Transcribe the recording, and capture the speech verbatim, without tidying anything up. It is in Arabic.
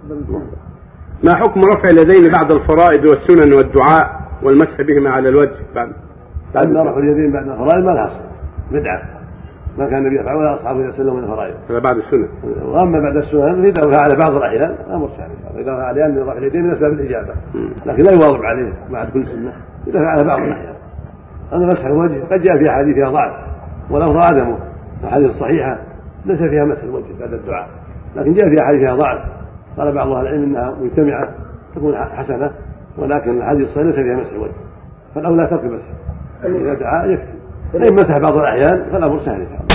ما حكم رفع اليدين بعد الفرائض والسنن والدعاء والمسح بهما على الوجه بعد بعد ما رفع اليدين بعد الفرائض ما لها اصل، بدعه ما كان النبي يفعل ولا اصحابه يسلموا من الفرائض. هذا بعد السنه. واما بعد السنن اذا فعل بعض الاحيان امر ثاني، اذا فعل لان رفع اليدين من اسباب الاجابه لكن لا يواظب عليه بعد كل سنه اذا فعل بعض الاحيان. اما مسح الوجه قد جاء في احاديث فيها ضعف والامر عدمه، الاحاديث الصحيحه ليس فيها مسح الوجه بعد الدعاء، لكن جاء في احاديث فيها ضعف قال بعض اهل العلم انها مجتمعه تكون حسنه، ولكن الاحاديث الصحيحه ليس فيها مسح الوجه، فالاولى ترك مسح اذا دعا يكفي. فان مسح بعض الاحيان فالامر سهل.